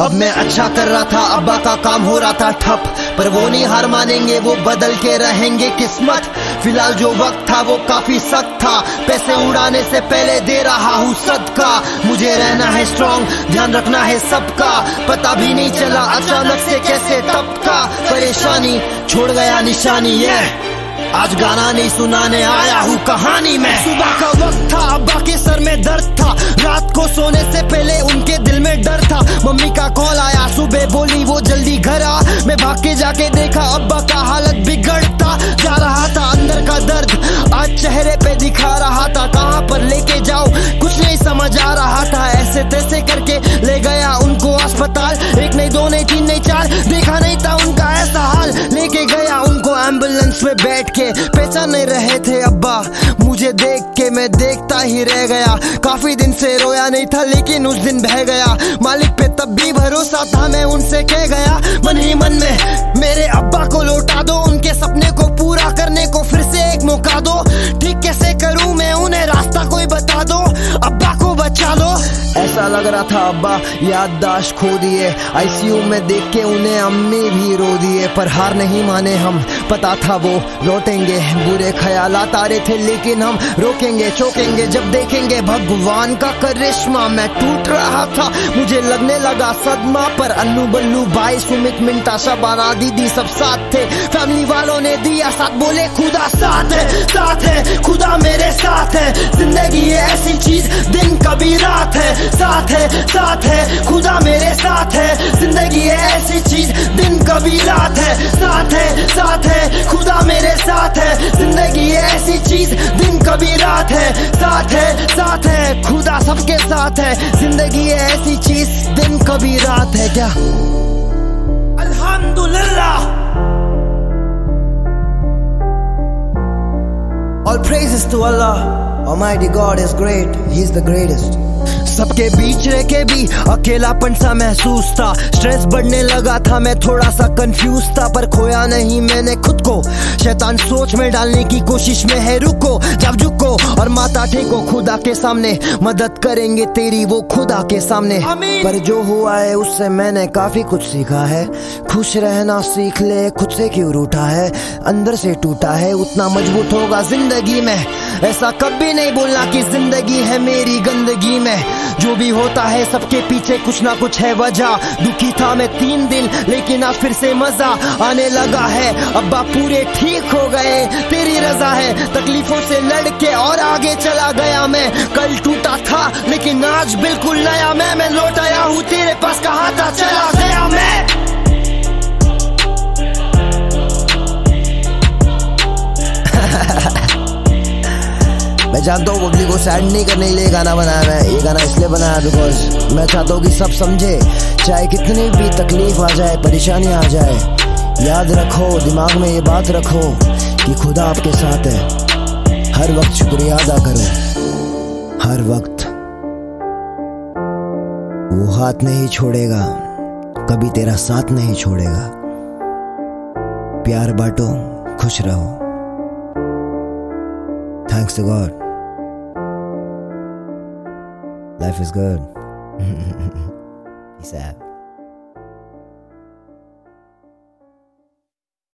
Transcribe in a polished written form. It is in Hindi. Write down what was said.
अब मैं अच्छा कर रहा था, अब्बा का काम हो रहा था ठप, पर वो नहीं हार मानेंगे, वो बदल के रहेंगे किस्मत। फिलहाल जो वक्त था वो काफी सख्त था, पैसे उड़ाने से पहले दे रहा हूँ सदका। मुझे रहना है स्ट्रॉन्ग, ध्यान रखना है सबका, पता भी नहीं चला अचानक से कैसे टपका। परेशानी छोड़ गया निशानी आज गाना नहीं सुनाने आया हूँ कहानी में। सुबह का वक्त था, अब्बा के सर में दर्द था, रात को सोने से पहले उनके दिल में डर था। मम्मी का कॉल आया, सुबह बोली वो जल्दी घर आ। मैं भाग के जाके देखा अब्बा का हालत बिगड़ता जा रहा था, अंदर का दर्द आज चेहरे पे दिखा रहा था। कहाँ पर लेके जाऊं कुछ नहीं समझ आ रहा था, ऐसे तैसे करके ले गया उनको अस्पताल। एक नहीं दो नहीं तीन नहीं चार, देखा नहीं था उनका ऐसा हाल। लेके गया उनको एम्बुलेंस में बैठ के, पहचान नहीं रहे थे अब्बा मुझे देख के, मैं देखता ही रह गया। काफी दिन से रोया नहीं था लेकिन उस दिन बह गया, मालिक पे तब भी भरोसा था। मैं उनसे कह गया मन ही मन में, मेरे अब्बा को लौटा दो, उनके सपने को पूरा करने को फिर से एक मौका दो। ठीक कैसे करूं मैं उन्हें रास्ता कोई बता दो, अब्बा को बचा लो। ऐसा लग रहा था अब्बा याददाश्त खो दिए, आईसीयू में देख के उन्हें अम्मी भी रो दिए। पर हार नहीं माने हम, पता था वो लौटेंगे। बुरे ख्यालात आ रहे थे लेकिन हम रोकेंगे चौकेंगे जब देखेंगे भगवान का करिश्मा। मैं टूट रहा था, मुझे लगने लगा सदमा, पर अन्नू बल्लू भाई सुमित मिंटा शबाना दीदी सब साथ थे। फैमिली वालों ने दिया साथ, बोले खुदा साथ है खुदा मेरे साथ है। जिंदगी ये ऐसी चीज दिन कभी रात है, साथ है खुदा मेरे साथ है। जिंदगी ये ऐसी चीज दिन कभी रात है, साथ है खुदा मेरे साथ है। जिंदगी ये ऐसी चीज दिन कभी रात है, साथ है खुदा सबके साथ है। जिंदगी ये ऐसी चीज दिन कभी रात है। क्या अल्हम्दुलिल्लाह, all praises to Allah, Almighty God is great, He's the greatest। सबके बीच रह के भी अकेलापन सा महसूस था, स्ट्रेस बढ़ने लगा था, मैं थोड़ा सा कंफ्यूज था। पर खोया नहीं मैंने खुद को, शैतान सोच में डालने की कोशिश में है। रुको जब झुको और माथा टेको, खुदा के सामने मदद करेंगे तेरी वो खुदा के सामने। पर जो हुआ है उससे मैंने काफी कुछ सीखा है। खुश रहना सीख ले, खुद से क्यों रूठा है, अंदर से टूटा है उतना मजबूत होगा जिंदगी में। ऐसा कभी नहीं बोलना कि जिंदगी है मेरी गंदगी में। जो भी होता है सबके पीछे कुछ ना कुछ है वजह। दुखी था मैं 3 दिन लेकिन अब फिर से मजा आने लगा है। अब्बा पूरे ठीक हो गए, तेरी रजा है। तकलीफों से लड़के और आगे चला गया मैं। कल टूटा था लेकिन आज बिल्कुल नया मैं लौट आया हूँ तेरे पास, कहा था चला गया मैं। मैं जानता हूँ पब्लिक को सैड नहीं करने के लिए गाना बनाया मैं। ये गाना इसलिए बनाया बिकॉज मैं चाहता हूँ कि सब समझे, चाहे कितनी भी तकलीफ आ जाए, परेशानी आ जाए, याद रखो, दिमाग में ये बात रखो कि खुदा आपके साथ है। हर वक्त शुक्रिया अदा करो, हर वक्त वो हाथ नहीं छोड़ेगा, कभी तेरा साथ नहीं छोड़ेगा। प्यार बांटो, खुश रहो। Thanks to God. Life is good. Peace out.